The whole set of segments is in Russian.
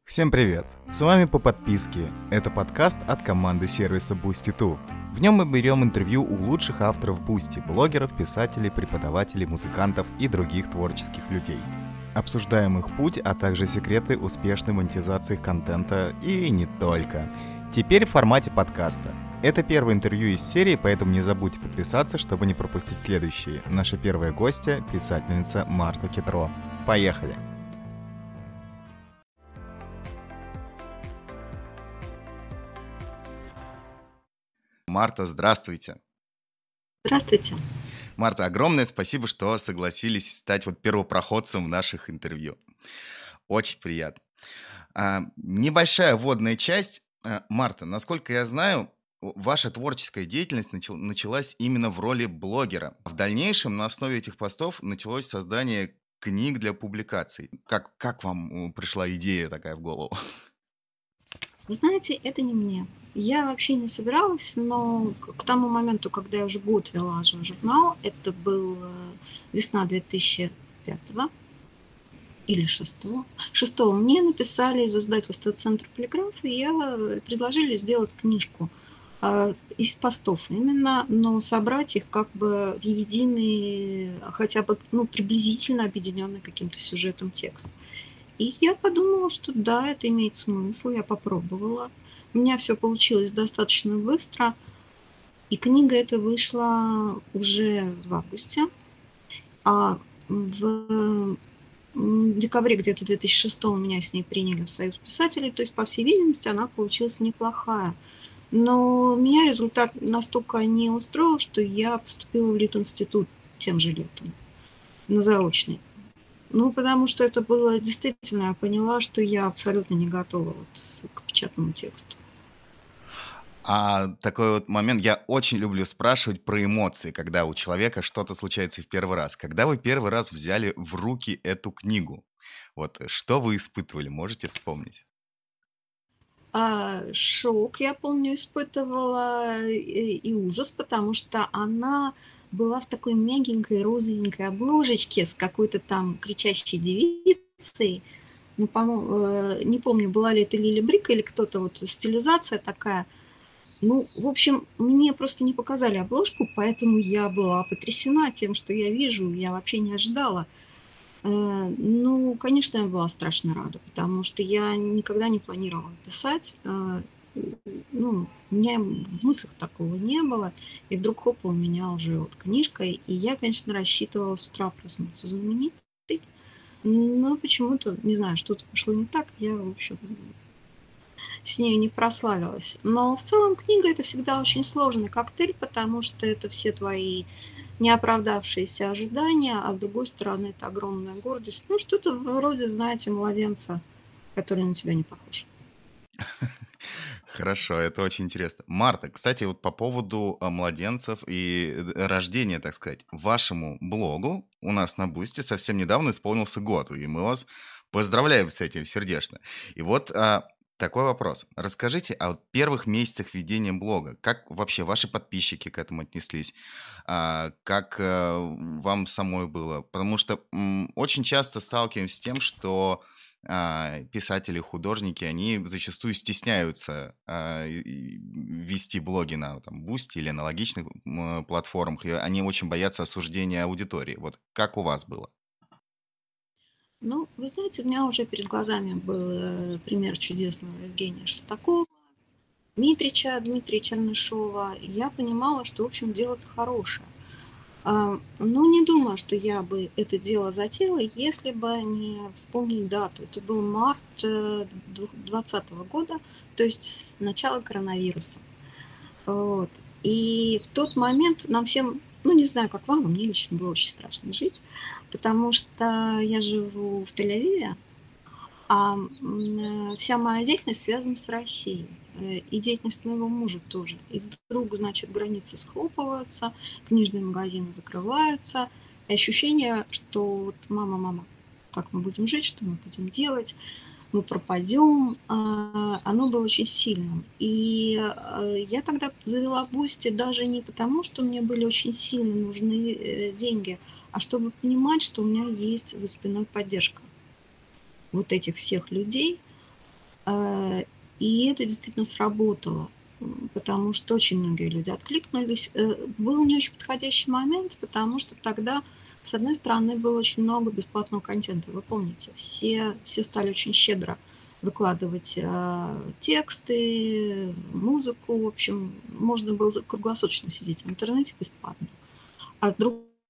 Всем привет! С вами по подписке. Это подкаст от команды сервиса Boosty2. В нем мы берем интервью у лучших авторов Boosty, блогеров, писателей, преподавателей, музыкантов и других творческих людей. Обсуждаем их путь, а также секреты успешной монетизации их контента и не только. Теперь в формате подкаста. Это первое интервью из серии, поэтому не забудьте подписаться, чтобы не пропустить следующие. Наша первая гостья — писательница Марта Кетро. Поехали! Марта, здравствуйте. Здравствуйте. Марта, огромное спасибо, что согласились стать первопроходцем в наших интервью. Очень приятно. Небольшая вводная часть. Марта, насколько я знаю, ваша творческая деятельность началась именно в роли блогера. В дальнейшем на основе этих постов началось создание книг для публикаций. Как вам пришла идея такая в голову? Вы знаете, это не мне. Я вообще не собиралась, но к тому моменту, когда я уже год вела журнал, это был весна 2005 или 6 мне написали из издательства «Центр Полиграф», и предложили сделать книжку из постов именно, но собрать их как бы в единый, хотя бы приблизительно объединенный каким-то сюжетом текст. И я подумала, что да, это имеет смысл, я попробовала. У меня все получилось достаточно быстро, и книга эта вышла уже в августе, а в декабре где-то 2006 меня с ней приняли в Союз писателей, то есть, по всей видимости, она получилась неплохая. Но меня результат настолько не устроил, что я поступила в Литинститут тем же летом, на заочный. Потому что это было действительно, я поняла, что я абсолютно не готова к печатному тексту. Такой вот момент, я очень люблю спрашивать про эмоции, когда у человека что-то случается в первый раз. Когда вы первый раз взяли в руки эту книгу, вот что вы испытывали, можете вспомнить? Шок, я помню, испытывала и ужас, потому что она была в такой мягенькой розовенькой обложечке с какой-то там кричащей девицей. По-моему, не помню, была ли это Лили Брик или кто-то, вот стилизация такая. В общем, мне просто не показали обложку, поэтому я была потрясена тем, что я вижу, я вообще не ожидала. Конечно, я была страшно рада, потому что я никогда не планировала писать. У меня в мыслях такого не было. И вдруг хоп, у меня уже вот книжка. И я, конечно, рассчитывала с утра проснуться знаменитой. Но почему-то, не знаю, что-то пошло не так. Я, в общем, с ней не прославилась. Но в целом книга — это всегда очень сложный коктейль, потому что это все твои неоправдавшиеся ожидания, а с другой стороны, это огромная гордость. Что-то вроде, знаете, младенца, который на тебя не похож. Хорошо, это очень интересно. Марта, кстати, вот по поводу младенцев и рождения, так сказать, вашему блогу у нас на Бусти совсем недавно исполнился год, и мы вас поздравляем с этим сердечно. И вот такой вопрос. Расскажите о первых месяцах ведения блога. Как вообще ваши подписчики к этому отнеслись? Как вам самой было? Потому что очень часто сталкиваемся с тем, что писатели, художники, они зачастую стесняются вести блоги на Boosty или аналогичных платформах, и они очень боятся осуждения аудитории. Вот как у вас было? Вы знаете, у меня уже перед глазами был пример чудесного Евгения Шестакова, Дмитрия Чернышова. И я понимала, что, в общем, дело-то хорошее. Не думаю, что я бы это дело затеяла, если бы не вспомнить дату. Это был март 2020 года, то есть начало коронавируса. Вот. И в тот момент нам всем, не знаю, как вам, но мне лично было очень страшно жить, потому что я живу в Тель-Авиве, а вся моя деятельность связана с Россией. И деятельность моего мужа тоже. И вдруг, значит, границы схлопываются, книжные магазины закрываются. И ощущение, что вот мама, как мы будем жить, что мы будем делать, мы пропадем, оно было очень сильным. И я тогда завела Boosty даже не потому, что мне были очень сильно нужны деньги, а чтобы понимать, что у меня есть за спиной поддержка вот этих всех людей. Э, и это действительно сработало, потому что очень многие люди откликнулись. Был не очень подходящий момент, потому что тогда, с одной стороны, было очень много бесплатного контента. Вы помните, все стали очень щедро выкладывать тексты, музыку. В общем, можно было круглосуточно сидеть в интернете бесплатно. А с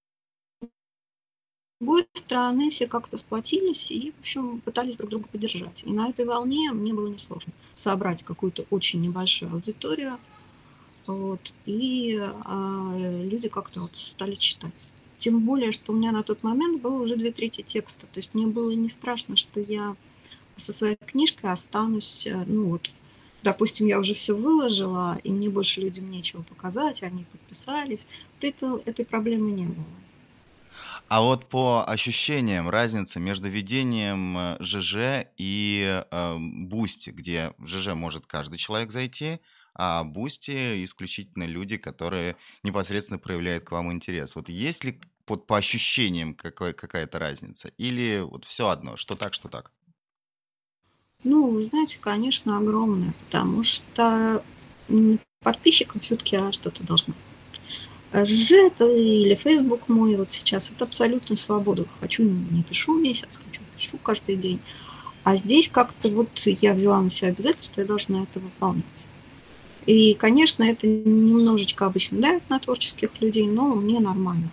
другой стороны, все как-то сплотились и, в общем, пытались друг друга поддержать. И на этой волне мне было несложно собрать какую-то очень небольшую аудиторию, вот, и люди как-то вот стали читать. Тем более, что у меня на тот момент было уже 2/3 текста. То есть мне было не страшно, что я со своей книжкой останусь, ну вот, допустим, я уже все выложила, и мне больше людям нечего показать, они подписались. Вот этой проблемы не было. А вот по ощущениям разница между ведением ЖЖ и Бусти, где в ЖЖ может каждый человек зайти, а Бусти исключительно люди, которые непосредственно проявляют к вам интерес. Вот есть ли вот по ощущениям какая-то разница? Или вот все одно, что так, что так? Ну, вы знаете, конечно, огромное, потому что подписчикам все-таки что-то должно. ЖЖ это или Facebook мой вот сейчас, это абсолютно свобода. Хочу, не пишу месяц, хочу, пишу каждый день. А здесь как-то вот я взяла на себя обязательство, я должна это выполнять. И, конечно, это немножечко обычно давит на творческих людей, но мне нормально.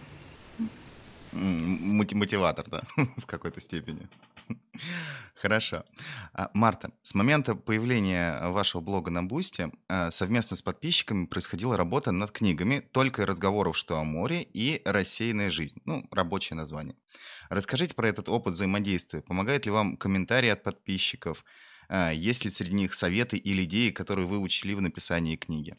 Мотиватор, да, в какой-то степени. Хорошо. Марта, с момента появления вашего блога на Бусте совместно с подписчиками происходила работа над книгами «Только и разговоров, что о море» и «Рассеянная жизнь». Ну, рабочее название. Расскажите про этот опыт взаимодействия. Помогают ли вам комментарии от подписчиков? Есть ли среди них советы или идеи, которые вы учли в написании книги?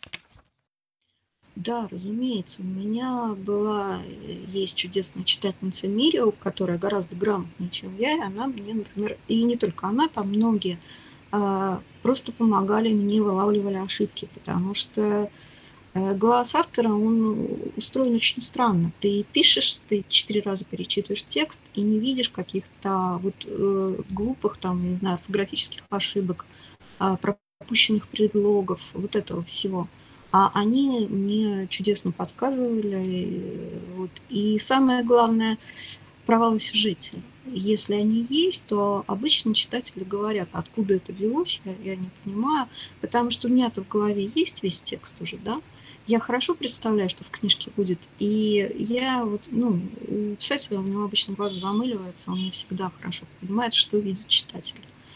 Да, разумеется, у меня есть чудесная читательница Мирио, которая гораздо грамотнее, чем я, и она мне, например, и не только она, там многие просто помогали мне, вылавливали ошибки, потому что глаз автора, он устроен очень странно. Ты пишешь, ты 4 раза перечитываешь текст и не видишь каких-то вот глупых, там, не знаю, орфографических ошибок, пропущенных предлогов, вот этого всего. А они мне чудесно подсказывали. Вот. И самое главное, провалы в сюжете. Если они есть, то обычно читатели говорят, откуда это взялось, я не понимаю, потому что у меня-то в голове есть весь текст уже, да, я хорошо представляю, что в книжке будет, и я вот, ну, у писателя у него обычно глаз замыливается, он не всегда хорошо понимает, что видит читатель.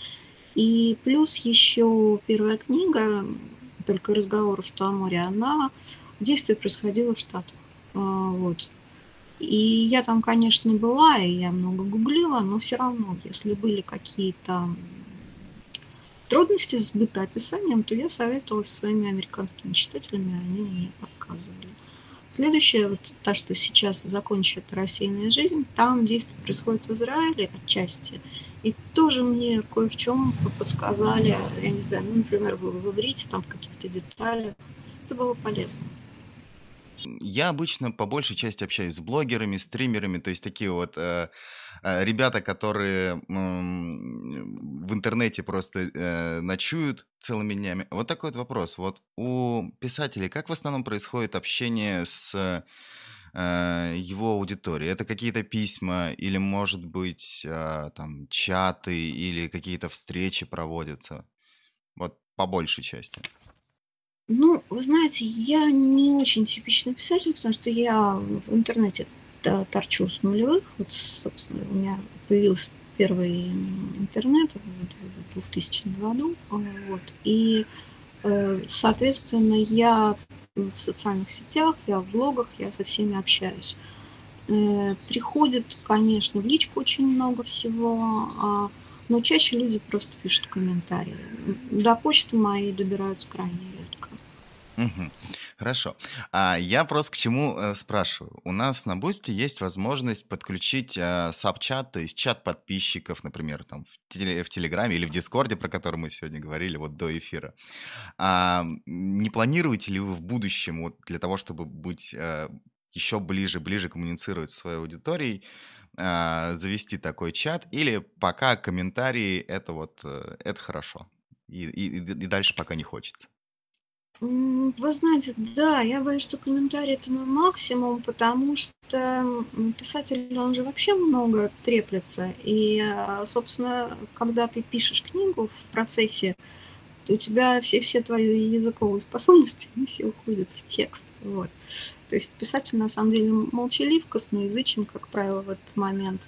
И плюс еще первая книга, только разговоров в море, она, действие происходило в Штатах. Вот. И я там, конечно, была, и я много гуглила, но все равно, если были какие-то трудности с бытоописанием, то я советовалась со своими американскими читателями, они мне подсказывали. Следующая, вот та, что сейчас закончит «Рассеянная жизнь», там действие происходит в Израиле отчасти, и тоже мне кое в чем подсказали, я не знаю, ну, например, в иврите, там в каких-то деталях. Это было полезно. Я обычно по большей части общаюсь с блогерами, стримерами, то есть такие вот ребята, которые в интернете просто ночуют целыми днями. Вот такой вот вопрос. Вот у писателей как в основном происходит общение с его аудиторией? Это какие-то письма или, может быть, там чаты или какие-то встречи проводятся? Вот по большей части. Ну, вы знаете, я не очень типичный писатель, потому что я в интернете торчу с нулевых. Вот, собственно, у меня появился первый интернет в 2000 году. Вот. И, соответственно, я в социальных сетях, я в блогах, я со всеми общаюсь. Приходит, конечно, в личку очень много всего, но чаще люди просто пишут комментарии. До почты моей добираются крайне редко. Мгм. Хорошо. Я просто к чему спрашиваю. У нас на Бусти есть возможность подключить саб-чат, то есть чат подписчиков, например, там в Телеграме или в Дискорде, про который мы сегодня говорили вот до эфира. Не планируете ли вы в будущем вот для того, чтобы быть еще ближе коммуницировать со своей аудиторией, завести такой чат? Или пока комментарии это вот это хорошо? и дальше пока не хочется? Вы знаете, да, я боюсь, что комментарий — это мой максимум, потому что, писатель, он же вообще много треплется. И, собственно, когда ты пишешь книгу в процессе, то у тебя все твои языковые способности, они все уходят в текст. Вот. То есть писатель на самом деле молчалив, косноязычен, как правило, в этот момент.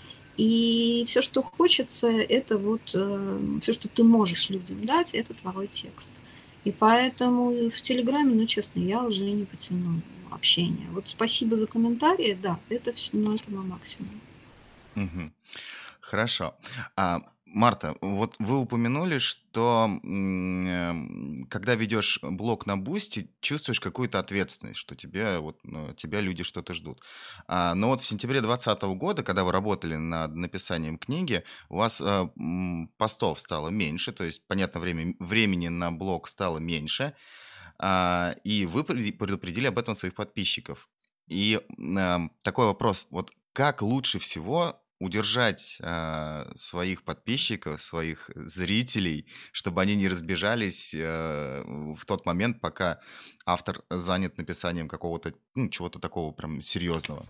И все, что хочется, это вот все, что ты можешь людям дать, это твой текст. И поэтому в Телеграме, ну, честно, я уже не потяну общение. Вот спасибо за комментарии, да, это все, ну, это мой максимум. Мгм. Хорошо. Марта, вот вы упомянули, что когда ведешь блог на Бусти, чувствуешь какую-то ответственность, что тебе вот тебя люди что-то ждут. Но вот в сентябре 2020 года, когда вы работали над написанием книги, у вас постов стало меньше, то есть, понятно, времени на блог стало меньше, и вы предупредили об этом своих подписчиков. И такой вопрос: вот как лучше всего удержать своих подписчиков, своих зрителей, чтобы они не разбежались в тот момент, пока автор занят написанием какого-то, ну, чего-то такого прям серьезного?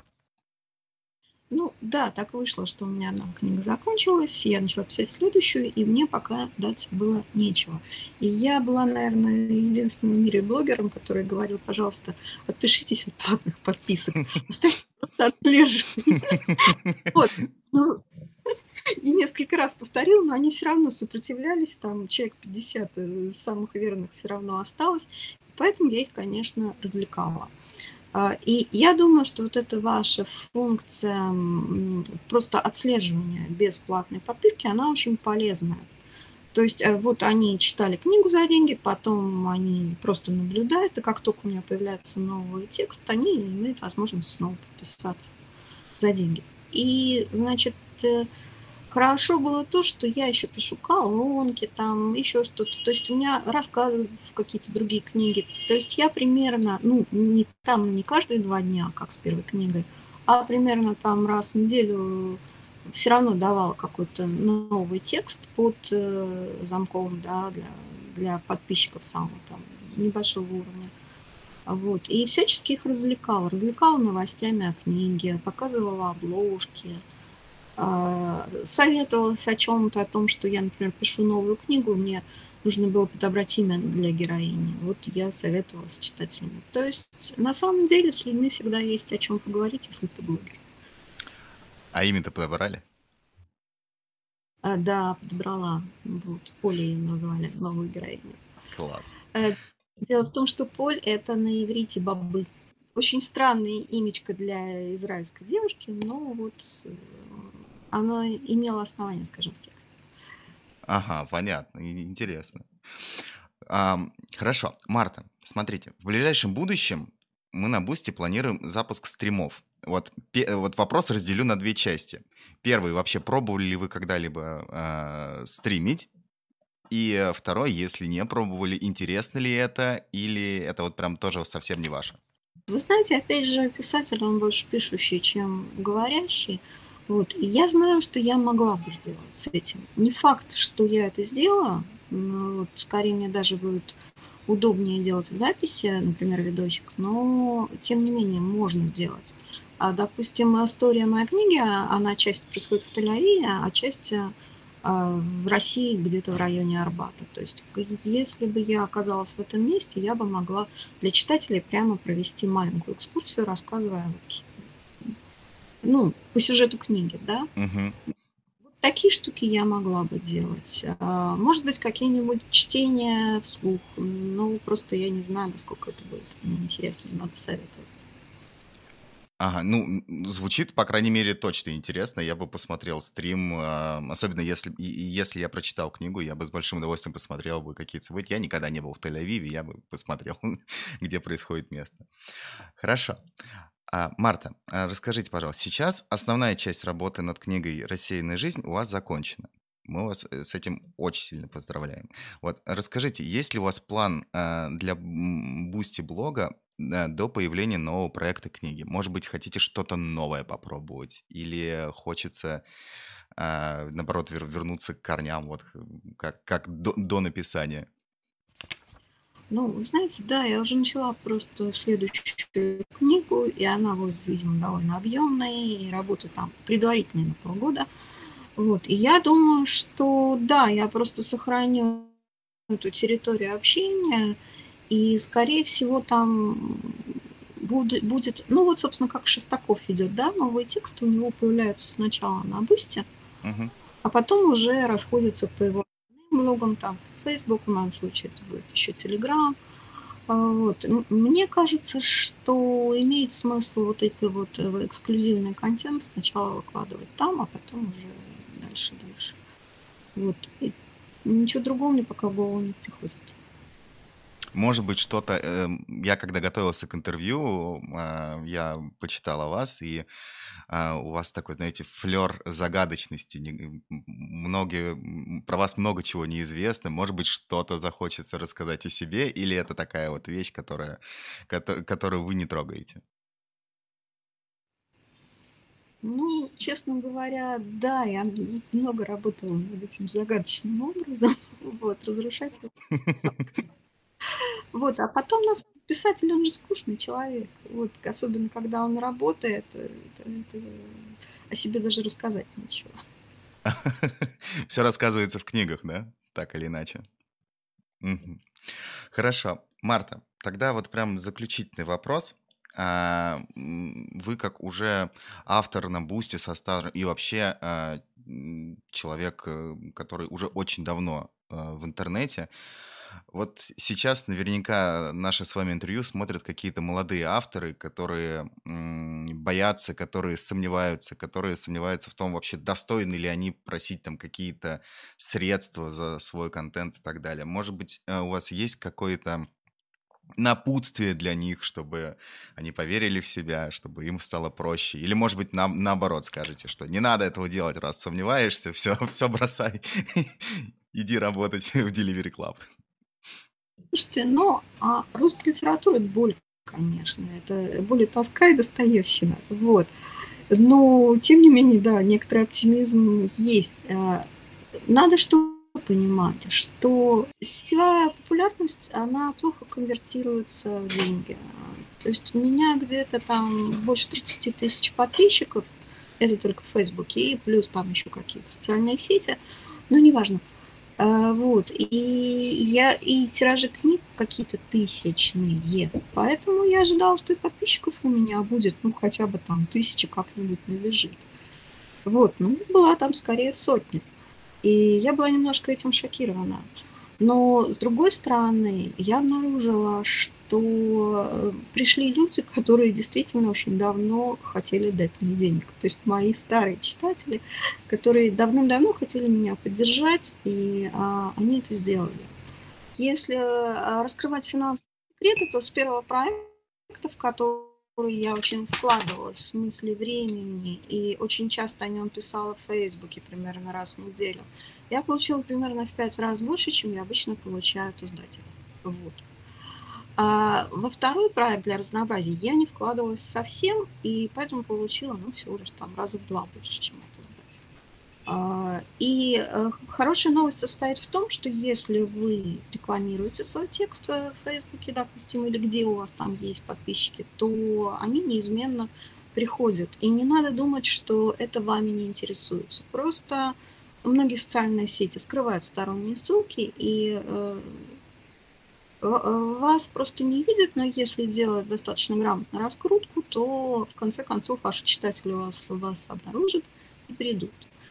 Ну да, так вышло, что у меня одна книга закончилась, я начала писать следующую, и мне пока дать было нечего. И я была, наверное, единственным в мире блогером, который говорил: пожалуйста, отпишитесь от платных подписок, оставьте просто отслеживание. Вот. Ну, и несколько раз повторила, но они все равно сопротивлялись, там человек 50 самых верных все равно осталось, поэтому я их, конечно, развлекала. И я думаю, что вот эта ваша функция, просто отслеживания бесплатной подписки, она очень полезная. То есть, вот они читали книгу за деньги, потом они просто наблюдают, и как только у меня появляется новый текст, они имеют возможность снова подписаться за деньги. И, значит, хорошо было то, что я еще пишу колонки, там еще что-то. То есть у меня рассказы в какие-то другие книги. То есть я примерно, ну, не каждые 2 дня, как с первой книгой, а примерно там раз в неделю все равно давала какой-то новый текст под замком, да, для подписчиков самого там небольшого уровня. Вот. И всячески их развлекала. Развлекала новостями о книге, показывала обложки, советовалась о чем-то, о том, что я, например, пишу новую книгу, мне нужно было подобрать имя для героини. Вот я советовалась с читателями. То есть, на самом деле, с людьми всегда есть о чем поговорить, если ты блогер. А имя-то подобрали? Да, подобрала. Вот, Поля ее назвали, новую героиню. Класс. Э, Дело в том, что Поль — это на иврите бабы. Очень странное имечко для израильской девушки, но вот оно имело основание, скажем, в тексте. Ага, понятно, интересно. Хорошо, Марта, смотрите, в ближайшем будущем мы на Бусти планируем запуск стримов. Вот вопрос разделю на две части. Первый, вообще пробовали ли вы когда-либо стримить? И второй, если не пробовали, интересно ли это, или это вот прям тоже совсем не ваше? Вы знаете, опять же, писатель, он больше пишущий, чем говорящий. Вот. И я знаю, что я могла бы сделать с этим. Не факт, что я это сделала, но вот скорее мне даже будет удобнее делать в записи, например, видосик, но тем не менее можно сделать. Допустим, история моей книги, она часть происходит в Тель-Авиве, а часть в России где-то в районе Арбата. То есть если бы я оказалась в этом месте, я бы могла для читателей прямо провести маленькую экскурсию, рассказывая вот, ну, по сюжету книги, да. Мгм. Вот такие штуки я могла бы делать. Может быть, какие-нибудь чтения вслух. Ну, просто я не знаю, насколько это будет мне интересно, надо советоваться. Ага, ну, звучит, по крайней мере, точно интересно. Я бы посмотрел стрим, особенно если я прочитал книгу, я бы с большим удовольствием посмотрел бы какие-то события. Я никогда не был в Тель-Авиве, я бы посмотрел, где происходит место. Хорошо. Марта, расскажите, пожалуйста, сейчас основная часть работы над книгой «Рассеянная жизнь» у вас закончена. Мы вас с этим очень сильно поздравляем. Вот расскажите, есть ли у вас план для Бусти блога до появления нового проекта книги? Может быть, хотите что-то новое попробовать? Или хочется наоборот, вернуться к корням, вот как до написания? Ну, вы знаете, да, я уже начала просто следующую книгу, и она будет, видимо, довольно объемная, и работа там предварительная на полгода. Вот, и я думаю, что да, я просто сохраню эту территорию общения, и, скорее всего, там будет, ну вот, собственно, как Шестаков идет, да, новые тексты у него появляются сначала на Бусте, Мгм. а потом уже расходятся по его блогам, там, Facebook, в моем случае это будет еще Telegram. Вот. Мне кажется, что имеет смысл вот это вот эксклюзивный контент сначала выкладывать там, а потом уже дальше. Вот. И ничего другого мне пока в голову не приходит. Может быть, что-то, я когда готовился к интервью, я почитал о вас, и у вас такой, знаете, флер загадочности. Про вас много чего неизвестно. Может быть, что-то захочется рассказать о себе, или это такая вот вещь, которую вы не трогаете? Ну, честно говоря, да, я много работала над этим загадочным образом, вот, разрушать его. Вот, а потом, на самом деле, писатель, он же скучный человек, вот, особенно когда он работает, это о себе даже рассказать нечего. Все рассказывается в книгах, да? Так или иначе. Мгм. Хорошо. Марта, тогда вот прям заключительный вопрос. Вы как уже автор на "Бусти" со стажем и вообще, человек, который уже очень давно, в интернете. Вот сейчас наверняка наше с вами интервью смотрят какие-то молодые авторы, которые, боятся, которые сомневаются в том, вообще достойны ли они просить там какие-то средства за свой контент и так далее. Может быть, у вас есть какое-то напутствие для них, чтобы они поверили в себя, чтобы им стало проще? Или, может быть, наоборот скажете, что не надо этого делать, раз сомневаешься, все, все бросай, иди работать в Delivery Club. Слушайте, ну, русская литература — это боль, конечно, это более тоска и достоевщина, вот. Но, тем не менее, да, некоторый оптимизм есть. Надо что понимать, что сетевая популярность, она плохо конвертируется в деньги. То есть у меня где-то там больше 30 тысяч подписчиков, это только в Фейсбуке, и плюс там еще какие-то социальные сети, но неважно. Вот, и тиражи книг какие-то тысячные, поэтому я ожидала, что и подписчиков у меня будет, ну, хотя бы там 1000 как-нибудь набежит. Вот, ну, была там скорее сотня. И я была немножко этим шокирована. Но, с другой стороны, я обнаружила, что пришли люди, которые действительно очень давно хотели дать мне денег. То есть мои старые читатели, которые давным-давно хотели меня поддержать, и они это сделали. Если раскрывать финансовые секреты, то с первого проекта, в который я очень вкладывалась, в смысле времени, и очень часто о нем писала в Фейсбуке примерно раз в неделю, я получила примерно в 5 раз больше, чем я обычно получаю от издателя. Вот. А во второй проект для разнообразия я не вкладывалась совсем, и поэтому получила, ну, всего лишь там раза в 2 больше, чем от издателя. Хорошая новость состоит в том, что если вы рекламируете свой текст в Фейсбуке, допустим, или где у вас там есть подписчики, то они неизменно приходят. И не надо думать, что это вами не интересуется. Просто многие социальные сети скрывают сторонние ссылки, и вас просто не видят, но если делать достаточно грамотно раскрутку, то в конце концов ваши читатели вас обнаружат и придут.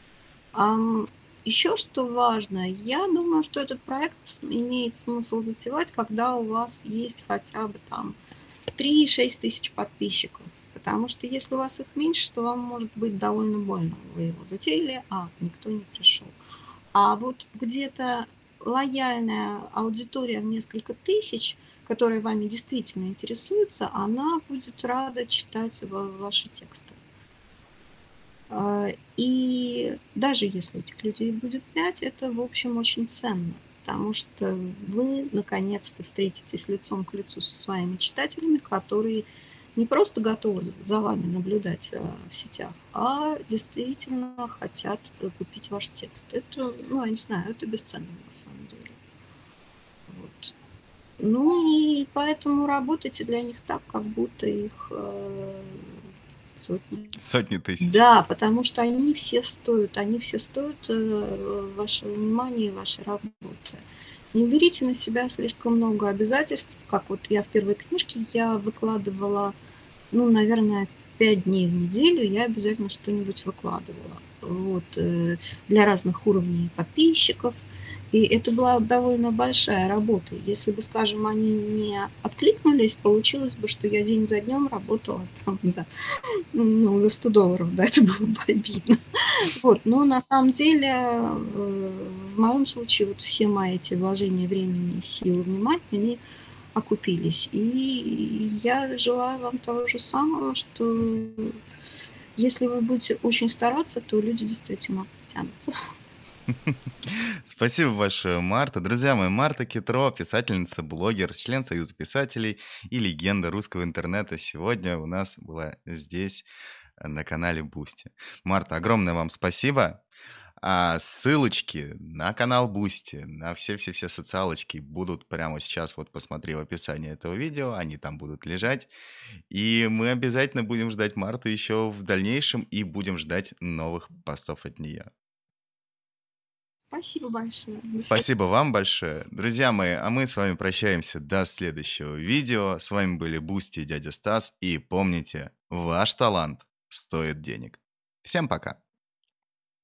Еще что важно, я думаю, что этот проект имеет смысл затевать, когда у вас есть хотя бы там 3-6 тысяч подписчиков. Потому что если у вас их меньше, то вам может быть довольно больно. Вы его затеяли, а никто не пришел. А вот где-то лояльная аудитория в несколько тысяч, которая вами действительно интересуется, она будет рада читать ваши тексты. И даже если этих людей будет 5, это, в общем, очень ценно, потому что вы наконец-то встретитесь лицом к лицу со своими читателями, которые не просто готовы за вами наблюдать в сетях, а действительно хотят купить ваш текст. Это, ну, я не знаю, это бесценно на самом деле. Вот. Ну и поэтому работайте для них так, как будто их сотни. Сотни тысяч. Да, потому что они все стоят вашего внимания и вашей работы. Не берите на себя слишком много обязательств, как вот я в первой книжке, я выкладывала, ну, наверное, 5 дней в неделю я обязательно что-нибудь выкладывала. Вот, для разных уровней подписчиков. И это была довольно большая работа. Если бы, скажем, они не откликнулись, получилось бы, что я день за днем работала там за $100, да, это было бы обидно. Вот, но на самом деле, в моем случае, вот все мои эти вложения времени, сил, внимания, они окупились. И я желаю вам того же самого, что если вы будете очень стараться, то люди действительно потянутся. Спасибо большое, Марта. Друзья мои, Марта Китро, писательница, блогер, член Союза писателей и легенда русского интернета, сегодня у нас была здесь, на канале Бусти. Марта, огромное вам спасибо. Ссылочки на канал Бусти, на все-все-все социалочки будут прямо сейчас, вот посмотри в описании этого видео, они там будут лежать. И мы обязательно будем ждать Марту еще в дальнейшем и будем ждать новых постов от нее. Спасибо большое. Спасибо вам большое. Друзья мои, а мы с вами прощаемся до следующего видео. С вами были Бусти и дядя Стас. И помните, ваш талант стоит денег. Всем пока.